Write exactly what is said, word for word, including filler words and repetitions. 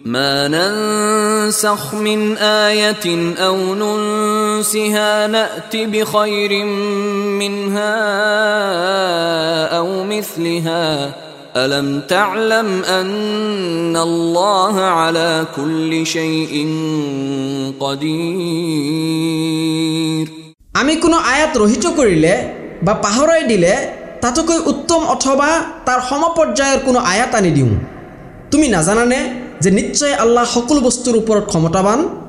ما ننسخ من آية أو ننسها نأت بخير منها أو مثلها ألم تعلم أن الله على كل شيء قدير আমি কোনো আয়াত রহিত করিলে বা পাহৰাই দিলে তাতকৈ উত্তম অথবা তাৰ সমপৰ্যায়ৰ কোনো আয়াত আনি দিওঁ তুমি নাজানানে যে নিশ্চয় আল্লাহ সকলো বস্তুৰ ওপৰত ক্ষমতাবান